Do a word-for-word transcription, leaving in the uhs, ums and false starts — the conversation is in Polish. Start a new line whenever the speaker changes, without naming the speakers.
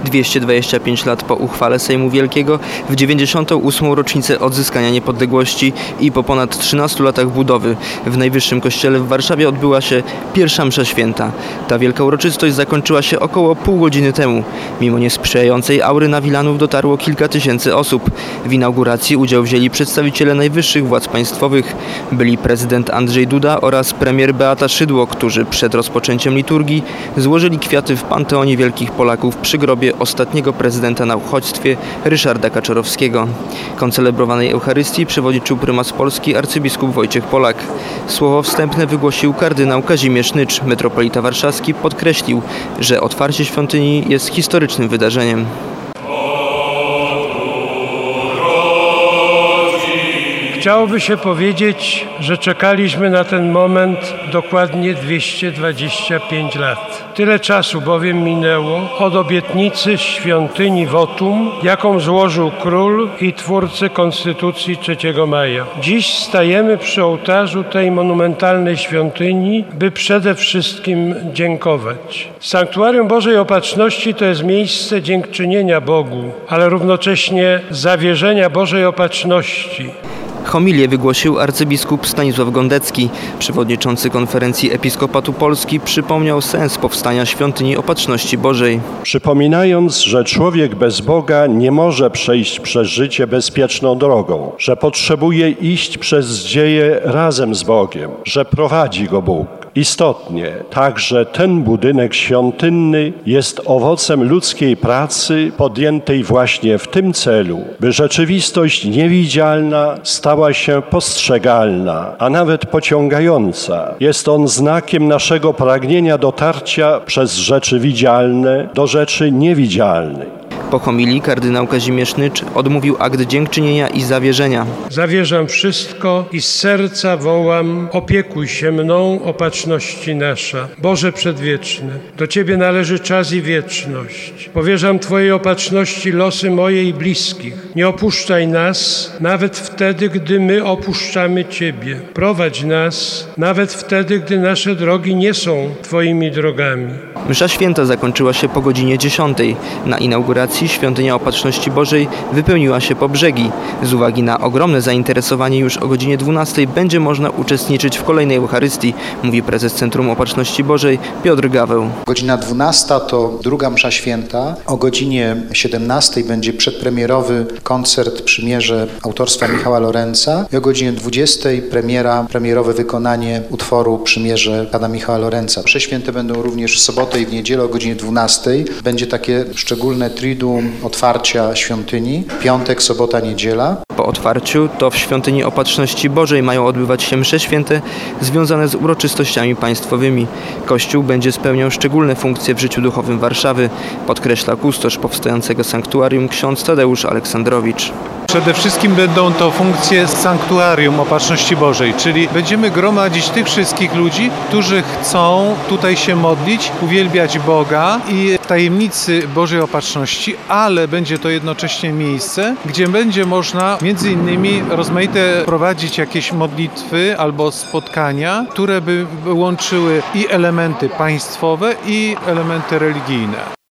dwieście dwadzieścia pięć lat po uchwale Sejmu Wielkiego, w dziewięćdziesiątą ósmą rocznicę odzyskania niepodległości i po ponad trzynastu latach budowy w Najwyższym Kościele w Warszawie odbyła się pierwsza msza święta. Ta wielka uroczystość zakończyła się około pół godziny temu. Mimo niesprzyjającej aury na Wilanów dotarło kilka tysięcy osób. W inauguracji udział wzięli przedstawiciele najwyższych władz państwowych. Byli prezydent Andrzej Duda oraz premier Beata Szydło, którzy przed rozpoczęciem liturgii złożyli kwiaty w Panteonie Wielkich Polaków przy grobie ostatniego prezydenta na uchodźstwie Ryszarda Kaczorowskiego. Koncelebrowanej Eucharystii przewodniczył prymas Polski arcybiskup Wojciech Polak. Słowo wstępne wygłosił kardynał Kazimierz Nycz. Metropolita warszawski podkreślił, że otwarcie świątyni jest historycznym wydarzeniem.
Chciałoby się powiedzieć, że czekaliśmy na ten moment dokładnie dwieście dwadzieścia pięć lat. Tyle czasu bowiem minęło od obietnicy świątyni Wotum, jaką złożył król i twórcy Konstytucji trzeciego maja. Dziś stajemy przy ołtarzu tej monumentalnej świątyni, by przede wszystkim dziękować. Sanktuarium Bożej Opatrzności to jest miejsce dziękczynienia Bogu, ale równocześnie zawierzenia Bożej Opatrzności.
Homilię wygłosił arcybiskup Stanisław Gondecki. Przewodniczący Konferencji Episkopatu Polski przypomniał sens powstania Świątyni Opatrzności Bożej.
Przypominając, że człowiek bez Boga nie może przejść przez życie bezpieczną drogą, że potrzebuje iść przez dzieje razem z Bogiem, że prowadzi go Bóg. Istotnie, także ten budynek świątynny jest owocem ludzkiej pracy podjętej właśnie w tym celu, by rzeczywistość niewidzialna stała się postrzegalna, a nawet pociągająca. Jest on znakiem naszego pragnienia dotarcia przez rzeczy widzialne do rzeczy niewidzialnej.
Po homilii kardynał Kazimierz Nycz odmówił akt dziękczynienia i zawierzenia.
Zawierzam wszystko i z serca wołam: opiekuj się mną, opatrzności nasza. Boże przedwieczny, do Ciebie należy czas i wieczność. Powierzam Twojej opatrzności losy moje i bliskich. Nie opuszczaj nas, nawet wtedy, gdy my opuszczamy Ciebie. Prowadź nas, nawet wtedy, gdy nasze drogi nie są Twoimi drogami.
Msza święta zakończyła się po godzinie dziesiątej. Na inauguracji Świątynia Opatrzności Bożej wypełniła się po brzegi. Z uwagi na ogromne zainteresowanie już o godzinie dwunastej będzie można uczestniczyć w kolejnej Eucharystii, mówi prezes Centrum Opatrzności Bożej Piotr Gaweł.
Godzina dwunasta to druga msza święta. O godzinie siedemnastej będzie przedpremierowy koncert Przymierze autorstwa Michała Lorenza i o godzinie dwudziestej premiera, premierowe wykonanie utworu Przymierze pana Michała Lorenza. Msze święte będą również w sobotę i w niedzielę o godzinie dwunastej. Będzie takie szczególne triduum otwarcia świątyni. Piątek, sobota, niedziela.
Po otwarciu to w Świątyni Opatrzności Bożej mają odbywać się msze święte związane z uroczystościami państwowymi. Kościół będzie spełniał szczególne funkcje w życiu duchowym Warszawy, podkreśla kustosz powstającego sanktuarium ksiądz Tadeusz Aleksandrowicz.
Przede wszystkim będą to funkcje Sanktuarium Opatrzności Bożej, czyli będziemy gromadzić tych wszystkich ludzi, którzy chcą tutaj się modlić, uwielbiać Boga i w tajemnicy Bożej Opatrzności, ale będzie to jednocześnie miejsce, gdzie będzie można między innymi rozmaite prowadzić jakieś modlitwy albo spotkania, które by łączyły i elementy państwowe, i elementy religijne.